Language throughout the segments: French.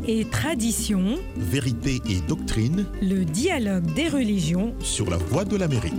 et tradition, vérité et doctrine, le dialogue des religions sur la Voix de l'Amérique.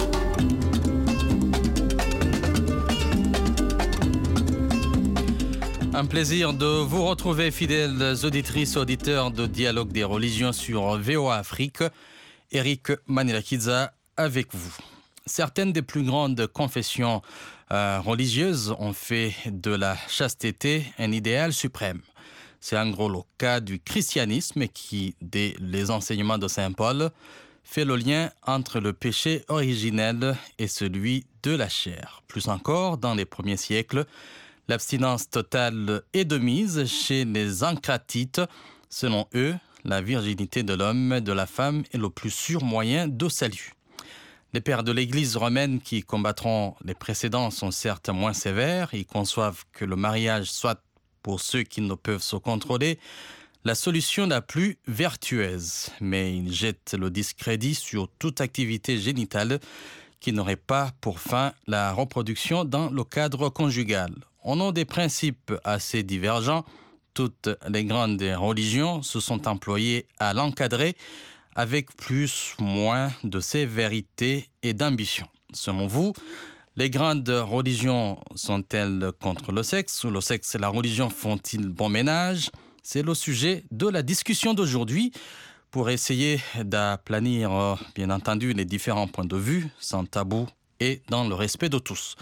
Un plaisir de vous retrouver, fidèles auditrices et auditeurs de Dialogue des religions sur VOA Afrique. Eric Manilakidza avec vous. Certaines des plus grandes confessions religieuses ont fait de la chasteté un idéal suprême. C'est en gros le cas du christianisme qui, dès les enseignements de Saint Paul, fait le lien entre le péché originel et celui de la chair. Plus encore, dans les premiers siècles, l'abstinence totale est de mise chez les encratites. Selon eux, la virginité de l'homme et de la femme est le plus sûr moyen de salut. Les pères de l'Église romaine qui combattront les précédents sont certes moins sévères. Ils conçoivent que le mariage soit, pour ceux qui ne peuvent se contrôler, la solution la plus vertueuse. Mais ils jettent le discrédit sur toute activité génitale qui n'aurait pas pour fin la reproduction dans le cadre conjugal. Au nom des principes assez divergents, toutes les grandes religions se sont employées à l'encadrer avec plus ou moins de sévérité et d'ambition. Selon vous, les grandes religions sont-elles contre le sexe? Le sexe et la religion font-ils bon ménage? C'est le sujet de la discussion d'aujourd'hui. Pour essayer d'aplanir, bien entendu, les différents points de vue, sans tabou et dans le respect de tous.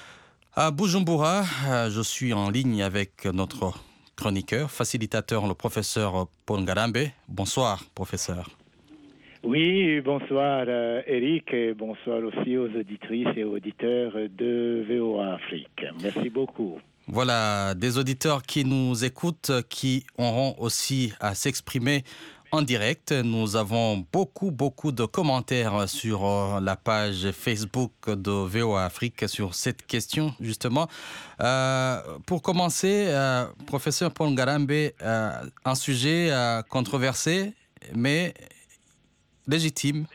À Bujumbura, je suis en ligne avec notre chroniqueur, facilitateur, le professeur Paul Ngarambe. Bonsoir, professeur. Oui, bonsoir Eric et bonsoir aussi aux auditrices et auditeurs de VOA Afrique. Merci beaucoup. Voilà, des auditeurs qui nous écoutent, qui auront aussi à s'exprimer en direct. Nous avons beaucoup de commentaires sur la page Facebook de VOA Afrique sur cette question, justement. Pour commencer, professeur Paul Ngarambe, un sujet controversé, mais légitime.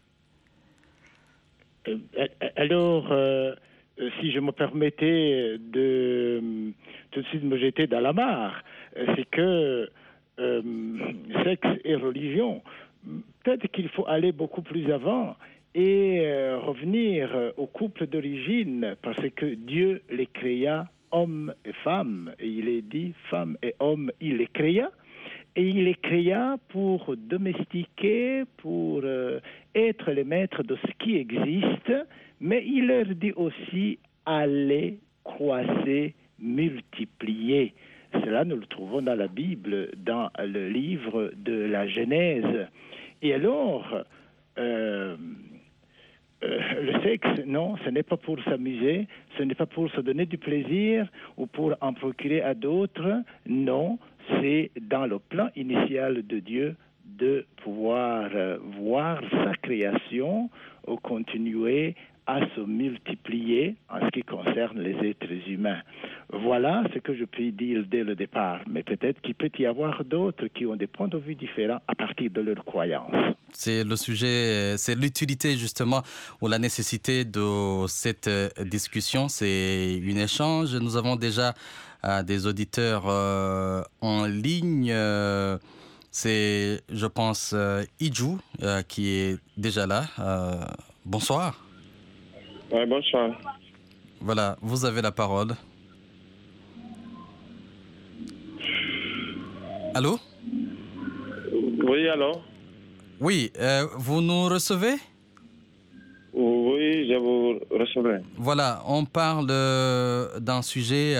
Alors, si je me permettais de tout de suite me jeter dans la mare, c'est que sexe et religion, peut-être qu'il faut aller beaucoup plus avant et revenir au couple d'origine, parce que Dieu les créa hommes et femmes, et il est dit femme et homme, il les créa. Et il les créa pour domestiquer, pour être les maîtres de ce qui existe, mais il leur dit aussi allez, croissez, multipliez. Cela, nous le trouvons dans la Bible, dans le livre de la Genèse. Et alors, le sexe, non, ce n'est pas pour s'amuser, ce n'est pas pour se donner du plaisir ou pour en procurer à d'autres, non. C'est dans le plan initial de Dieu de pouvoir voir sa création continuer à se multiplier en ce qui concerne les êtres humains. Voilà ce que je peux dire dès le départ, mais peut-être qu'il peut y avoir d'autres qui ont des points de vue différents à partir de leurs croyances. C'est le sujet, c'est l'utilité justement ou la nécessité de cette discussion, c'est un échange. Nous avons déjà des auditeurs en ligne. C'est, je pense, Idjou qui est déjà là. Bonsoir. Oui, bonsoir. Voilà, vous avez la parole. Allô? Oui, allô? Oui, vous nous recevez? Oui, je vous recevrai. Voilà, on parle d'un sujet,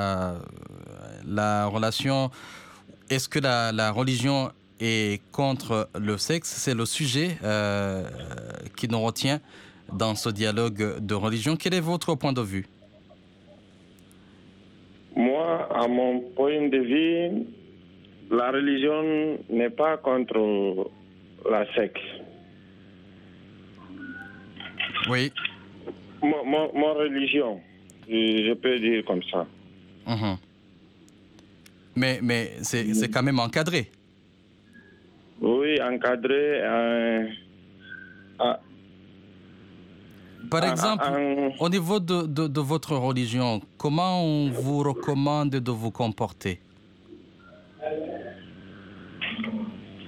la relation. Est-ce que la religion est contre le sexe? C'est le sujet qui nous retient dans ce dialogue de religion. Quel est votre point de vue? Moi, à mon point de vue, la religion n'est pas contre la sexe. Oui. Mon religion, je peux dire comme ça. Mm-hmm. Mais c'est quand même encadré. Oui, encadré. Par exemple, au niveau de votre religion, comment on vous recommande de vous comporter?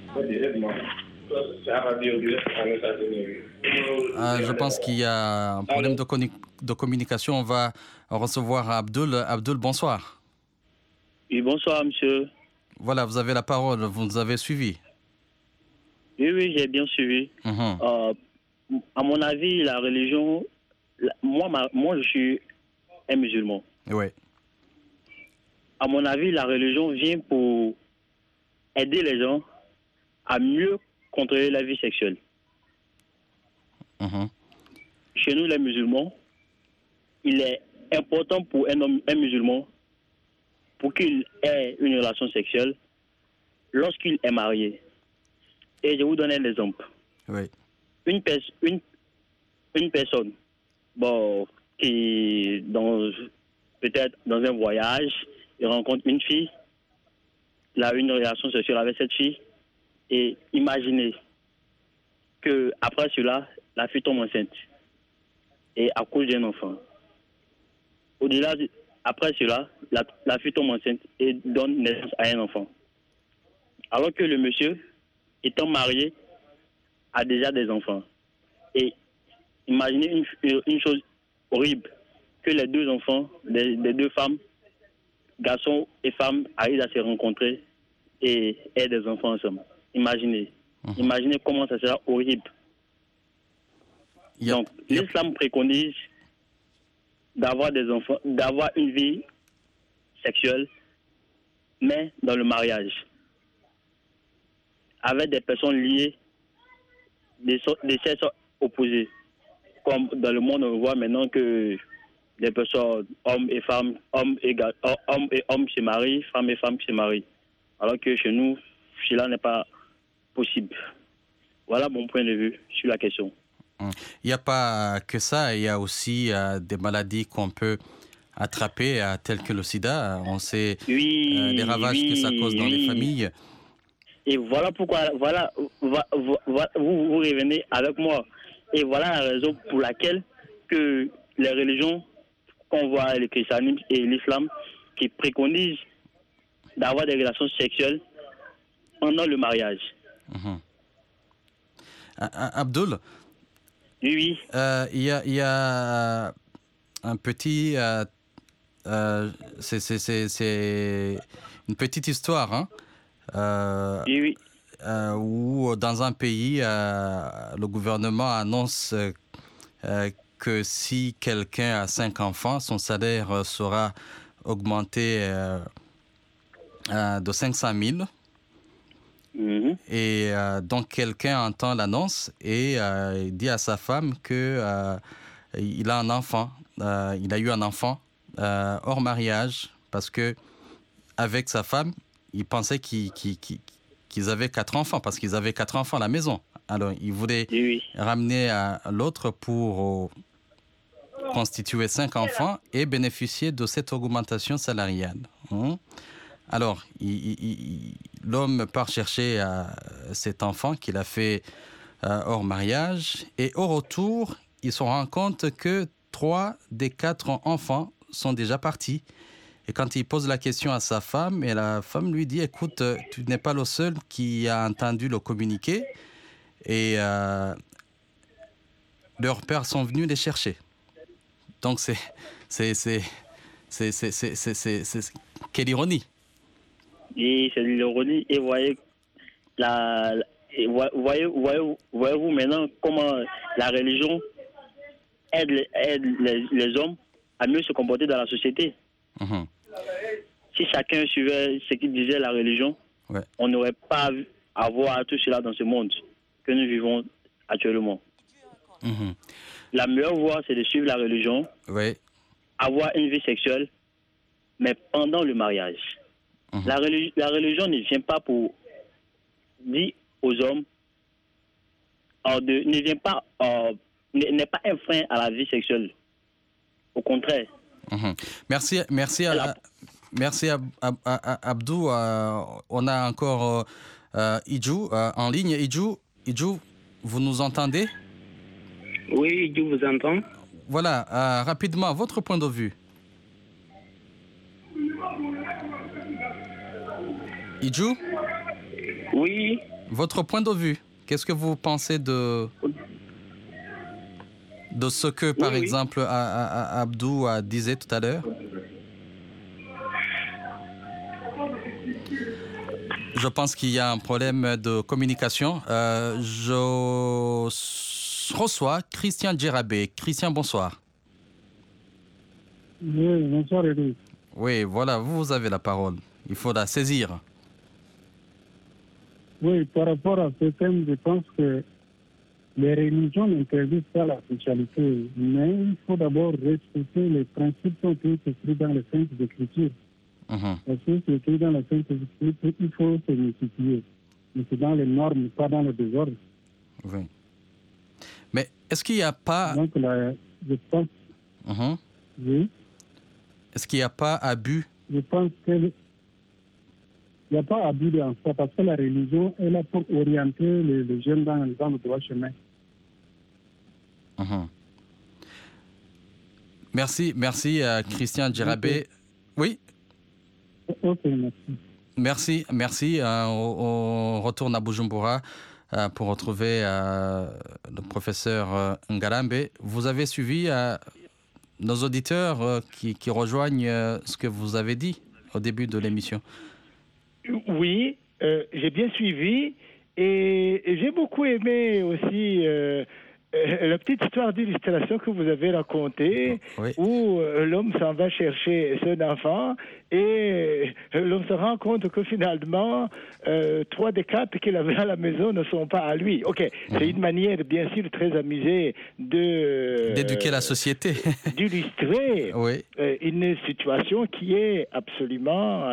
Je pense qu'il y a un problème de communication. On va recevoir Abdul. Abdul, bonsoir. Oui, bonsoir, monsieur. Voilà, vous avez la parole. Vous nous avez suivi. Oui, j'ai bien suivi. À mon avis, la religion... Moi, je suis un musulman. Oui. À mon avis, la religion vient pour aider les gens à mieux contrôler la vie sexuelle. Chez nous, les musulmans, il est important pour un musulman, pour qu'il ait une relation sexuelle, lorsqu'il est marié. Et je vous donne un exemple. Oui. Une personne, qui peut-être dans un voyage, il rencontre une fille, il a une relation sexuelle avec cette fille, et imaginez que après cela, la fille tombe enceinte et accouche d'un enfant. Après cela, la fille tombe enceinte et donne naissance à un enfant. Alors que le monsieur, étant marié, a déjà des enfants. Et imaginez une chose horrible, que les deux enfants, les deux femmes, garçons et femmes, arrivent à se rencontrer et aient des enfants ensemble. Imaginez. Imaginez comment ça sera horrible. Donc, l'islam préconise d'avoir des enfants, d'avoir une vie sexuelle, mais dans le mariage, avec des personnes liées des sexes opposés. Comme dans le monde, on voit maintenant que des personnes, hommes et femmes, hommes et hommes se marient, femmes et femmes se marient. Alors que chez nous, cela n'est pas possible. Voilà mon point de vue sur la question. Il n'y a pas que ça, il y a aussi des maladies qu'on peut attraper, telles que le sida. On sait les ravages que ça cause dans les familles. Et voilà pourquoi, vous revenez avec moi. Et voilà la raison pour laquelle que les religions, qu'on voit le christianisme et l'islam, qui préconisent d'avoir des relations sexuelles pendant le mariage. Abdul, oui. Il y a un petit... c'est une petite histoire, hein, oui. Où dans un pays, le gouvernement annonce que si quelqu'un a 5 enfants, son salaire sera augmenté de 500 000. Et donc quelqu'un entend l'annonce et il dit à sa femme que il a un enfant, il a eu un enfant hors mariage, parce que avec sa femme, il pensait qu'ils avaient 4 enfants, parce qu'ils avaient 4 enfants à la maison. Alors il voulait ramener l'autre pour constituer 5 enfants et bénéficier de cette augmentation salariale. Alors, l'homme part chercher cet enfant qu'il a fait hors mariage, et au retour, il se rend compte que 3 des 4 enfants sont déjà partis. Et quand il pose la question à sa femme, et la femme lui dit « Écoute, tu n'es pas le seul qui a entendu le communiqué, et leurs pères sont venus les chercher. » Donc, quelle ironie! Et c'est l'ironie. Et voyez-vous maintenant comment la religion aide les hommes à mieux se comporter dans la société. Si chacun suivait ce qu'il disait la religion, on n'aurait pas à voir tout cela dans ce monde que nous vivons actuellement. La meilleure voie, c'est de suivre la religion, avoir une vie sexuelle, mais pendant le mariage. La religion ne vient pas pour dire aux hommes, n'est pas un frein à la vie sexuelle. Au contraire. Merci Abdou. On a encore Idjou en ligne. Idjou, vous nous entendez? Oui, je vous entends. Voilà, rapidement, votre point de vue. Idjou? Oui. Votre point de vue, qu'est-ce que vous pensez de ce que, par exemple, Abdou disait tout à l'heure? Je pense qu'il y a un problème de communication. Je reçois Christian Djerabé. Christian, bonsoir. Oui, bonsoir Eric. Oui, voilà, vous avez la parole. Il faut la saisir. Oui, par rapport à ce thème, je pense que les religions n'interdisent pas la sexualité, mais il faut d'abord respecter les principes qui ont été écrits dans les Saintes Écritures. Parce que c'est écrit dans les Saintes Écritures, il faut se multiplier. Mais c'est dans les normes, pas dans le désordre. Oui. Mais est-ce qu'il n'y a pas... Donc là, je pense... Oui. Est-ce qu'il n'y a pas abus? Je pense qu'il n'y a pas abus dans ça, parce que la religion est là pour orienter les jeunes dans le droit chemin. Merci Christian Djerabé. Oui. Ok, merci. Merci. On retourne à Bujumbura pour retrouver le professeur Ngarambe. Vous avez suivi nos auditeurs qui rejoignent ce que vous avez dit au début de l'émission? Oui, j'ai bien suivi et j'ai beaucoup aimé aussi la petite histoire d'illustration que vous avez racontée, où l'homme s'en va chercher son enfant et l'homme se rend compte que finalement 3 des 4 qu'il avait à la maison ne sont pas à lui. Ok, c'est une manière bien sûr très amusée d'éduquer la société, d'illustrer une situation qui est absolument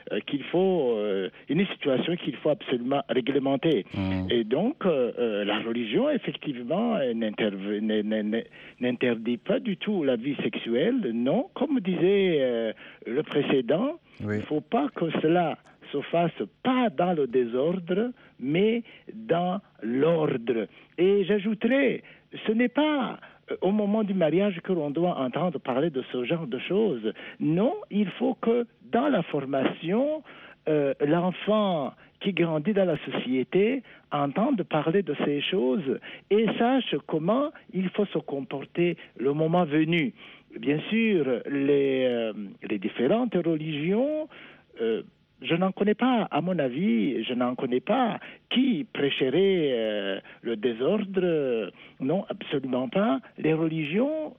une situation qu'il faut absolument réglementer. Et donc la religion effectivement n'interdit pas du tout la vie sexuelle, non, comme disait le précédent, il ne faut pas que cela se fasse pas dans le désordre, mais dans l'ordre. Et j'ajouterais, ce n'est pas au moment du mariage que l'on doit entendre parler de ce genre de choses. Non, il faut que dans la formation, l'enfant qui grandit dans la société entende parler de ces choses et sache comment il faut se comporter le moment venu. Bien sûr, les différentes religions, je n'en connais pas, à mon avis, je n'en connais pas qui prêcherait le désordre. Non, absolument pas. Les religions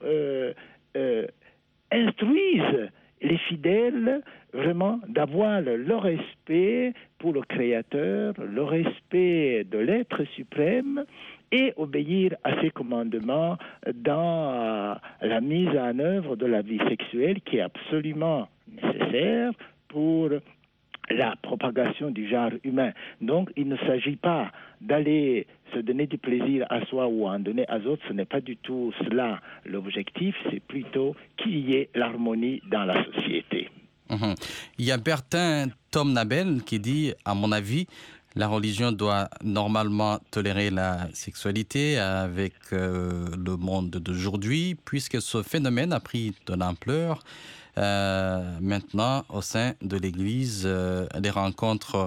instruisent les fidèles vraiment d'avoir le respect pour le Créateur, le respect de l'être suprême et obéir à ses commandements dans la mise en œuvre de la vie sexuelle qui est absolument nécessaire pour la propagation du genre humain. Donc, il ne s'agit pas d'aller se donner du plaisir à soi ou en donner à d'autres. Ce n'est pas du tout cela l'objectif. C'est plutôt qu'il y ait l'harmonie dans la société. Il y a Bertin Tom Nabel qui dit, à mon avis, la religion doit normalement tolérer la sexualité avec le monde d'aujourd'hui, puisque ce phénomène a pris de l'ampleur. Maintenant, au sein de l'Église, les rencontres,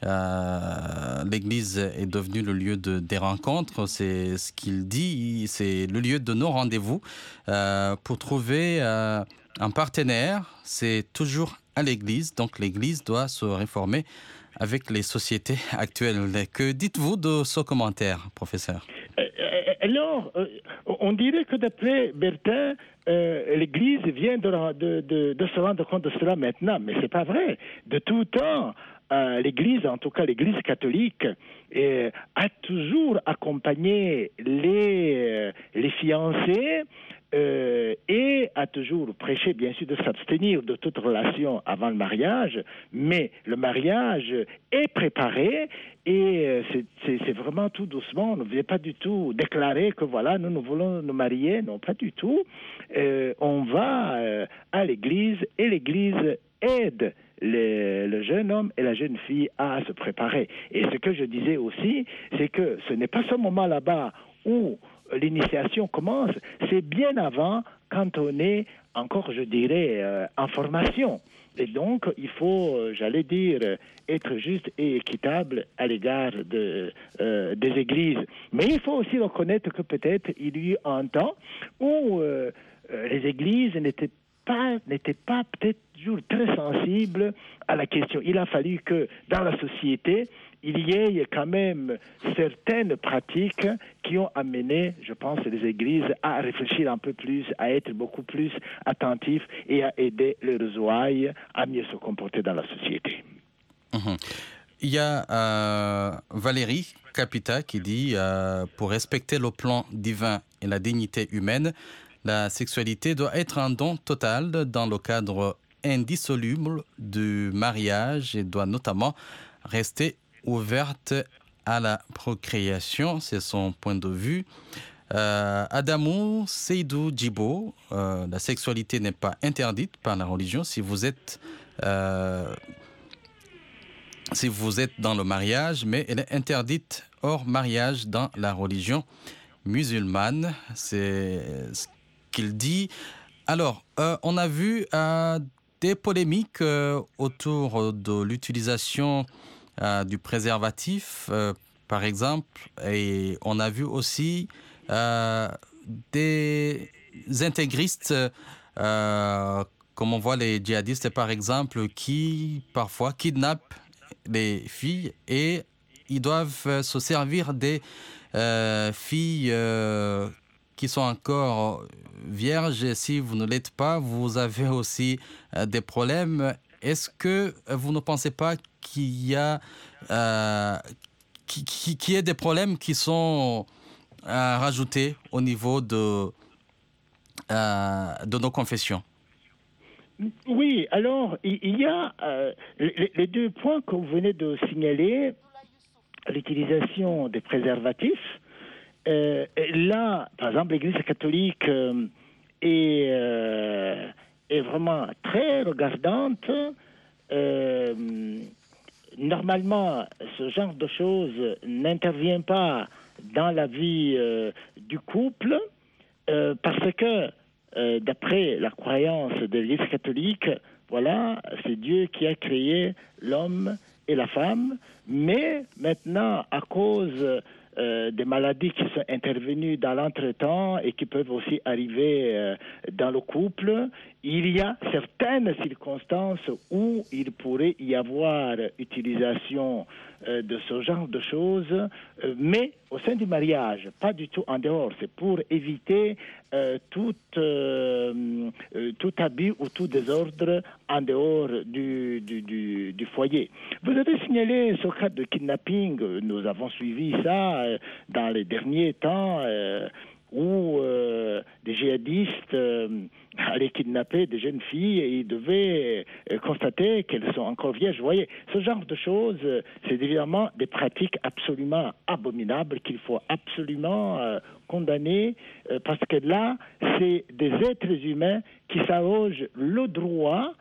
l'Église est devenue le lieu des rencontres, c'est ce qu'il dit, c'est le lieu de nos rendez-vous. Pour trouver un partenaire, c'est toujours à l'Église, donc l'Église doit se réformer avec les sociétés actuelles. Que dites-vous de ce commentaire, professeur? Alors, on dirait que d'après Bertin, l'Église vient de se rendre compte de cela maintenant, mais c'est pas vrai. De tout temps, l'Église, en tout cas l'Église catholique, a toujours accompagné les fiancés et a toujours prêché, bien sûr, de s'abstenir de toute relation avant le mariage, mais le mariage est préparé et c'est vraiment tout doucement. On ne vient pas du tout déclarer que voilà, nous voulons nous marier, non, pas du tout. On va à l'Église et l'Église aide le jeune homme et la jeune fille à se préparer. Et ce que je disais aussi, c'est que ce n'est pas ce moment là-bas où l'initiation commence, c'est bien avant, quand on est encore, je dirais, en formation. Et donc, il faut, j'allais dire, être juste et équitable à l'égard des églises. Mais il faut aussi reconnaître que peut-être il y a eu un temps où les églises n'étaient pas peut-être toujours très sensibles à la question. Il a fallu que dans la société, il y ait quand même certaines pratiques qui ont amené, je pense, les églises à réfléchir un peu plus, à être beaucoup plus attentifs et à aider leurs ouailles à mieux se comporter dans la société. Il y a Valérie Capita qui dit pour respecter le plan divin et la dignité humaine, la sexualité doit être un don total dans le cadre indissoluble du mariage et doit notamment rester ouverte à la procréation. C'est son point de vue. Adamou Seydou Djibo, la sexualité n'est pas interdite par la religion si vous êtes dans le mariage, mais elle est interdite hors mariage dans la religion musulmane. C'est ce qu'il dit. Alors, on a vu des polémiques autour de l'utilisation du préservatif, par exemple, et on a vu aussi des intégristes, comme on voit les djihadistes, par exemple, qui parfois kidnappent les filles et ils doivent se servir des filles qui sont encore vierges. Et si vous ne l'êtes pas, vous avez aussi des problèmes. Est-ce que vous ne pensez pas qu'il y a des problèmes qui sont rajoutés au niveau de nos confessions? Oui, alors il y a les deux points que vous venez de signaler, l'utilisation des préservatifs. Là, par exemple, l'Église catholique est vraiment très regardante. Normalement, ce genre de choses n'intervient pas dans la vie du couple parce que, d'après la croyance de l'Église catholique, voilà, c'est Dieu qui a créé l'homme et la femme, mais maintenant, à cause des maladies qui sont intervenues dans l'entretemps et qui peuvent aussi arriver dans le couple, il y a certaines circonstances où il pourrait y avoir utilisation de ce genre de choses, mais au sein du mariage, pas du tout en dehors. C'est pour éviter tout abus ou tout désordre en dehors du foyer. Vous avez signalé ce cas de kidnapping. Nous avons suivi ça dans les derniers temps où des djihadistes allaient kidnapper des jeunes filles et ils devaient constater qu'elles sont encore vierges. Vous voyez, ce genre de choses, c'est évidemment des pratiques absolument abominables qu'il faut absolument condamner parce que là, c'est des êtres humains qui s'arrogent le droit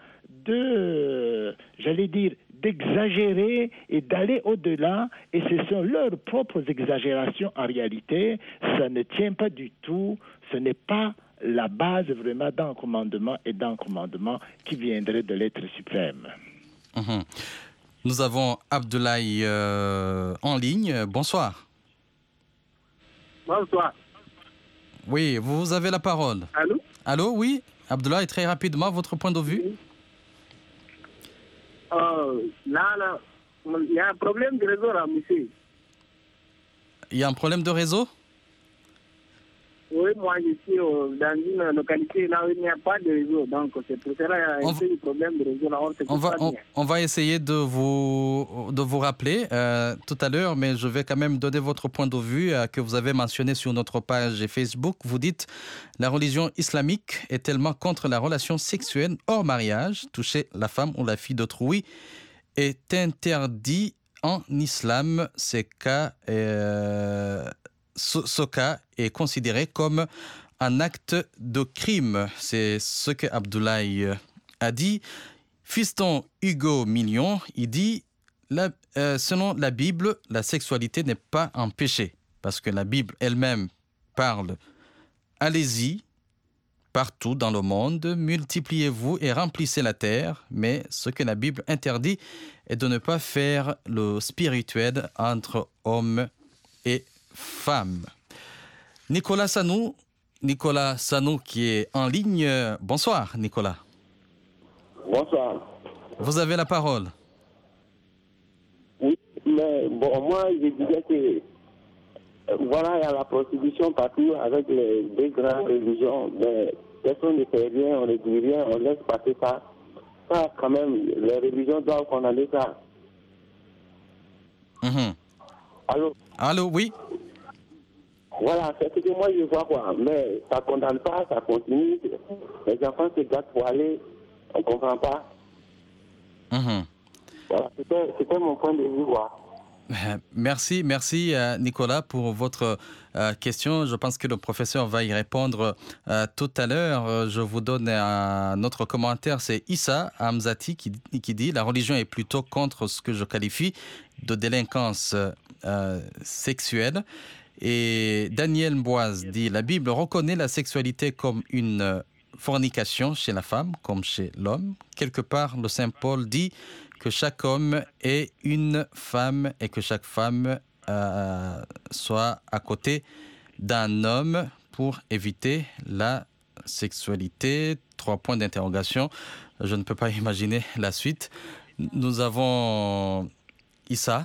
d'exagérer et d'aller au-delà, et ce sont leurs propres exagérations en réalité. Ça ne tient pas du tout, ce n'est pas la base vraiment d'un commandement et d'un commandement qui viendrait de l'être suprême. Nous avons Abdoulaye en ligne. Bonsoir. Bonsoir. Oui, vous avez la parole. Allô? Allô, oui. Abdoulaye, très rapidement, votre point de vue. Là, il y a un problème de réseau là, monsieur. Il y a un problème de réseau? Oui, moi je suis dans une localité là où il n'y a pas de réseau, donc c'est pour cela qu'il y a un peu de problème de réseau là. On va essayer de vous rappeler tout à l'heure, mais je vais quand même donner votre point de vue que vous avez mentionné sur notre page Facebook. Vous dites la religion islamique est tellement contre la relation sexuelle hors mariage, toucher la femme ou la fille d'autrui est interdit en islam. Ce cas est considéré comme un acte de crime. C'est ce que Abdoulaye a dit. Fiston Hugo Mignon, il dit selon la Bible, la sexualité n'est pas un péché. Parce que la Bible elle-même parle allez-y, partout dans le monde, multipliez-vous et remplissez la terre, mais ce que la Bible interdit est de ne pas faire le spirituel entre hommes et femmes. Nicolas Sanou qui est en ligne. Bonsoir Nicolas. Bonsoir. Vous avez la parole. Oui, mais bon, moi je disais que voilà, il y a la prostitution partout avec les deux grandes religions, mais personne ne fait rien, on ne dit rien, on laisse passer ça. Ça, quand même, les religions doivent condamner ça. Allô, oui. Voilà, c'est ce que moi je vois, quoi. Mais ça ne condamne pas, ça continue. Les enfants se gâtent pour aller, on ne comprend pas. Voilà, c'était mon point de vue, quoi. Merci Nicolas pour votre question. Je pense que le professeur va y répondre tout à l'heure. Je vous donne un autre commentaire. C'est Issa Hamzati qui dit « La religion est plutôt contre ce que je qualifie de délinquance sexuelle ». Et Daniel Mboise dit « La Bible reconnaît la sexualité comme une fornication chez la femme comme chez l'homme. Quelque part, le Saint Paul dit que chaque homme est une femme et que chaque femme soit à côté d'un homme pour éviter la sexualité. » 3 points d'interrogation. Je ne peux pas imaginer la suite. Nous avons Issa.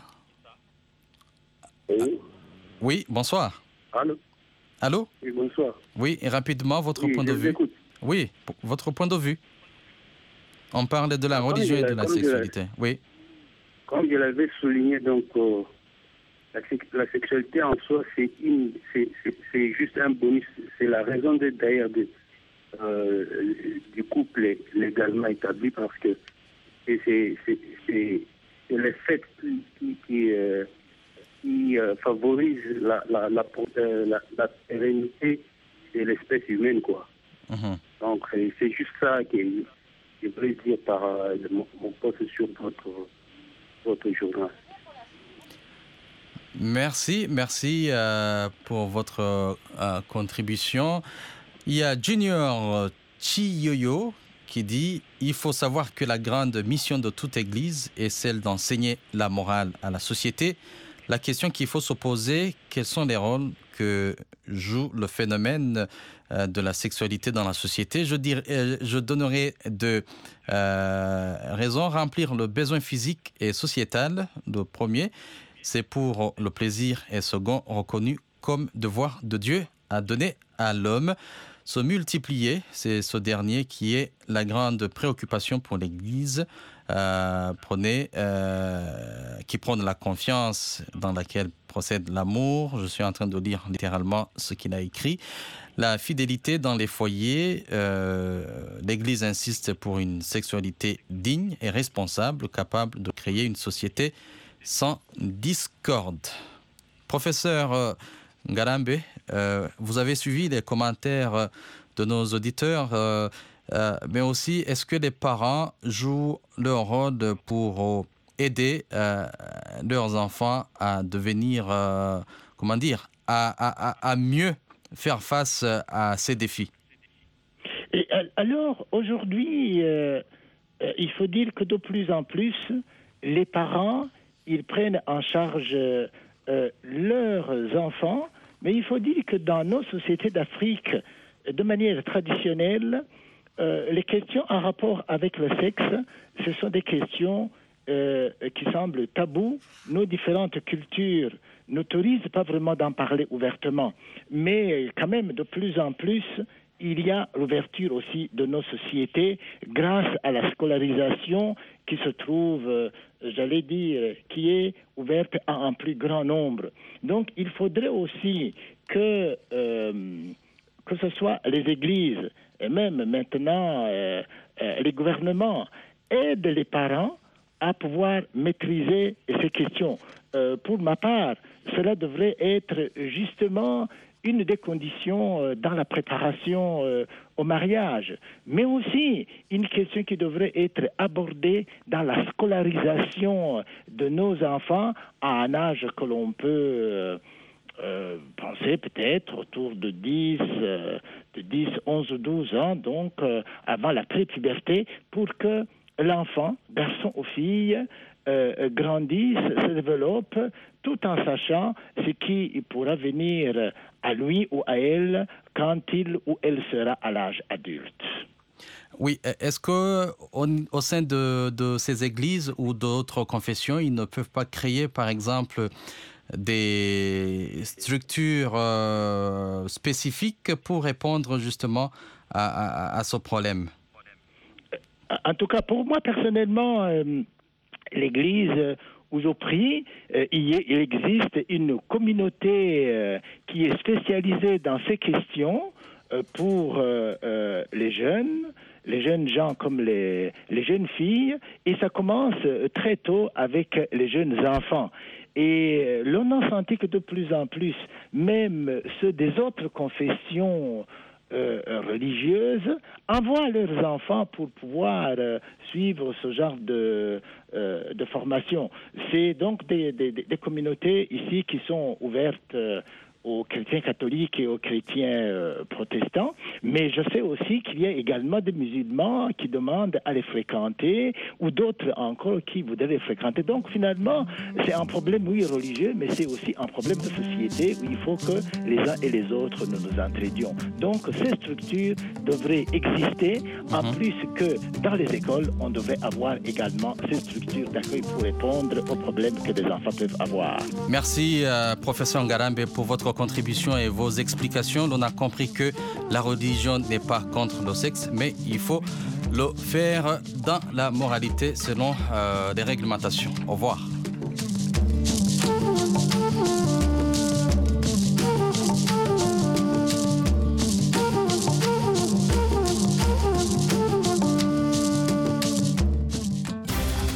Oui, bonsoir. Allô? Oui, bonsoir. Oui, et rapidement, votre point de vue. Écoute. Oui, votre point de vue. On parle de la religion et de la sexualité. Oui. Comme je l'avais souligné, donc, la sexualité en soi, c'est juste un bonus. C'est la raison d'être d'ailleurs du couple légalement établi, parce que c'est le fait qui favorise la pérennité de l'espèce humaine, quoi. Donc, c'est juste ça que je voulais dire par mon poste sur votre journal. Merci pour votre contribution. Il y a Junior Chiyoyo qui dit « Il faut savoir que la grande mission de toute Église est celle d'enseigner la morale à la société. La question qu'il faut se poser, quels sont les rôles que joue le phénomène de la sexualité dans la société? Je donnerai 2 raisons. Remplir le besoin physique et sociétal, le premier, c'est pour le plaisir, et second, reconnu comme devoir de Dieu à donner à l'homme. Se multiplier, c'est ce dernier qui est la grande préoccupation pour l'Église, qui prône la confiance dans laquelle procède l'amour. Je suis en train de lire littéralement ce qu'il a écrit. La fidélité dans les foyers. L'Église insiste pour une sexualité digne et responsable, capable de créer une société sans discorde. Professeur Ngarambe, vous avez suivi les commentaires de nos auditeurs, mais aussi, est-ce que les parents jouent leur rôle pour aider leurs enfants à devenir, à mieux faire face à ces défis? Et alors, aujourd'hui, il faut dire que de plus en plus, les parents, ils prennent en charge leurs enfants, mais il faut dire que dans nos sociétés d'Afrique, de manière traditionnelle, les questions en rapport avec le sexe, ce sont des questions qui semblent tabous. Nos différentes cultures n'autorisent pas vraiment d'en parler ouvertement. Mais quand même, de plus en plus, il y a l'ouverture aussi de nos sociétés grâce à la scolarisation qui se trouve, qui est ouverte à un plus grand nombre. Donc, il faudrait aussi que ce soit les églises et même maintenant les gouvernements aident les parents à pouvoir maîtriser ces questions. Pour ma part, cela devrait être justement une des conditions dans la préparation au mariage, mais aussi une question qui devrait être abordée dans la scolarisation de nos enfants à un âge que l'on peut penser peut-être autour de 10, 11 ou 12 ans, donc avant la prépuberté, pour que l'enfant, garçon ou fille, grandisse, se développe, tout en sachant ce qui pourra venir à lui ou à elle quand il ou elle sera à l'âge adulte. Oui, est-ce qu'au sein de ces églises ou d'autres confessions, ils ne peuvent pas créer, par exemple, des structures spécifiques pour répondre justement à ce problème? En tout cas, pour moi, personnellement, l'Église où je prie, il existe une communauté qui est spécialisée dans ces questions pour les jeunes gens comme les jeunes filles, et ça commence très tôt avec les jeunes enfants. Et l'on a senti que de plus en plus, même ceux des autres confessions religieuses envoient leurs enfants pour pouvoir suivre ce genre de formation. C'est donc des communautés ici qui sont ouvertes aux chrétiens catholiques et aux chrétiens protestants, mais je sais aussi qu'il y a également des musulmans qui demandent à les fréquenter, ou d'autres encore qui voudraient les fréquenter. Donc finalement, c'est un problème, oui, religieux, mais c'est aussi un problème de société où il faut que les uns et les autres nous nous entraidions. Donc ces structures devraient exister, en plus que dans les écoles, on devrait avoir également ces structures d'accueil pour répondre aux problèmes que les enfants peuvent avoir. Merci, professeur Ngarambe, pour votre contribution et vos explications. On a compris que la religion n'est pas contre le sexe, mais il faut le faire dans la moralité selon les réglementations. Au revoir.